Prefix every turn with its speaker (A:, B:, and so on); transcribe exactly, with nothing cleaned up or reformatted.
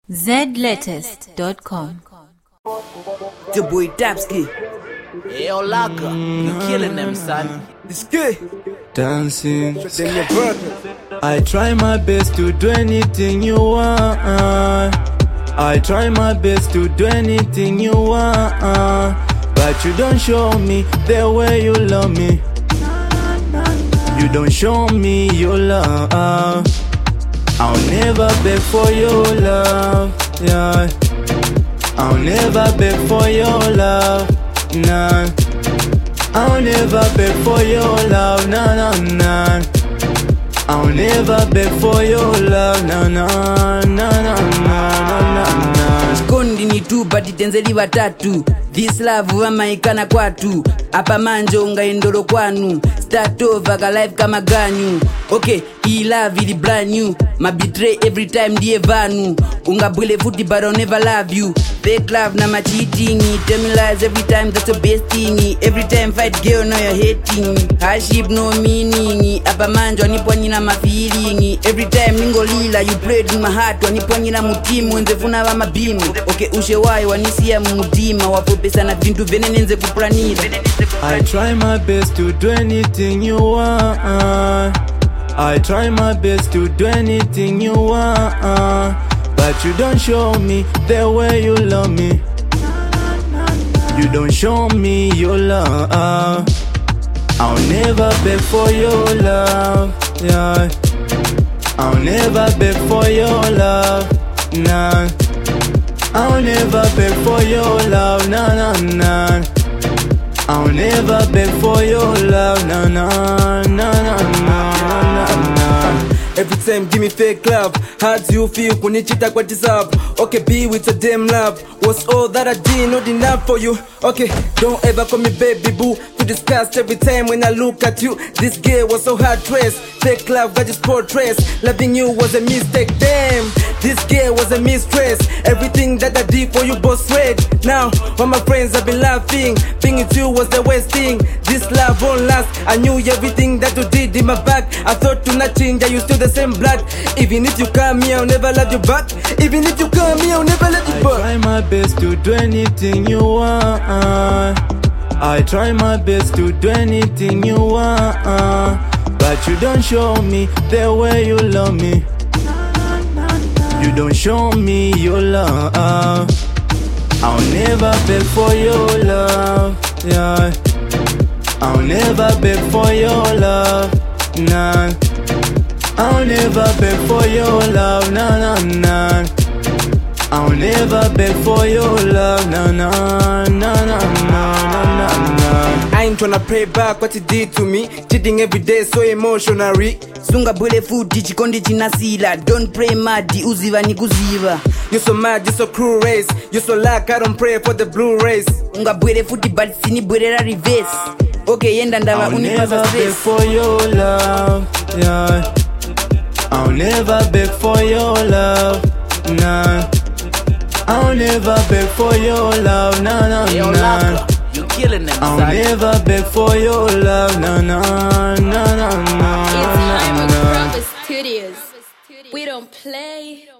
A: Z latest dot com.
B: The boy Tapski.
C: Hey, yo, Laka, you killing them, son.
B: It's good.
D: Dancing.
B: Then your brother.
D: I try my best to do anything you want. I try my best to do anything you want, but you don't show me the way you love me. You don't show me your love. I'll never beg for your love, yeah. I'll never beg for your love, nah. I'll never beg for your love, nah, nah, nah. I'll never beg for your love, nah, nah, nah, nah, nah, nah, nah.
B: Skondi ni tu bati tenzeli watatu. This love wamaikana kwatu. Apa manjo unga indoro kwanu. Start over ka life kama ganyu. Okay, he love it brand new. Ma betray every time die vanu. Unga bwile futi but I'll never love you. Fake love na ma cheating. Tell me lies every time, that's the best thing. Every time fight girl now you're hating. Hardship no meaning. Apa manjo anipwanyi na ma feeling. Every time ningo lila you played in my heart. Wanipwanyi na mutimu wenzefuna wa mabimu. Okay, ushe wai wanisia mudima. Wapopesa na vintu venenenze kuplanira.
D: I try my best to do anything you want. I try my best to do anything you want, but you don't show me the way you love me. You don't show me your love. I'll never beg for your love, yeah. I'll never beg for your love, nah. I'll never beg for your love, nah, nah, nah. I'll never beg for your love, nah, nah, nah, nah, nah, nah, nah.
E: Every time give me fake love. How do you feel when you cheat what is up? Okay, be with a damn love. Was all that I did not enough for you? Okay, don't ever call me baby boo. To disgust every time when I look at you. This girl was so hard dressed. Fake love got just portraits. Loving you was a mistake, damn. This girl was a mistress. Everything that I did for you was red. Now, all my friends have been laughing. Being with you was the worst thing. This love won't last. I knew everything that you did in my back. I thought to not change, you still the same blood. Even if you come here, I'll never love you back. Even if you come here, I'll never let you back.
D: I try my best to do anything you want. I try my best to do anything you want, but you don't show me the way you love me. You don't show me your love. I'll never beg for your love, yeah. I'll never beg for your love, nah. I'll never beg for your love, nah, nah, nah. I'll never beg for your love, nah, nah, nah, nah, nah, nah, nah.
E: I ain't tryna pay back what you did to me. Cheating every day so emotionally.
B: Sunga bwele futi chikondi chinasila. Don't pray madi uziva ni kuziva.
E: You're so mad, you're so cruel race. You're so lack, I don't pray for the blue race.
B: Unga bwele futi but sini bwele la reverse. Okay, yenda ndawa unipaza stress.
D: I'll never beg for your love, yeah. I'll never beg for your love, nah. I'll never beg for your love, nah, nah,
C: Hey, yo,
D: nah.
C: Laka, you killing them,
D: I'll
C: son.
D: never beg for your love, nah, nah, nah, nah, nah,
F: It's
D: nah,
F: Hyper
D: nah.
F: Rubber Studios. We don't play.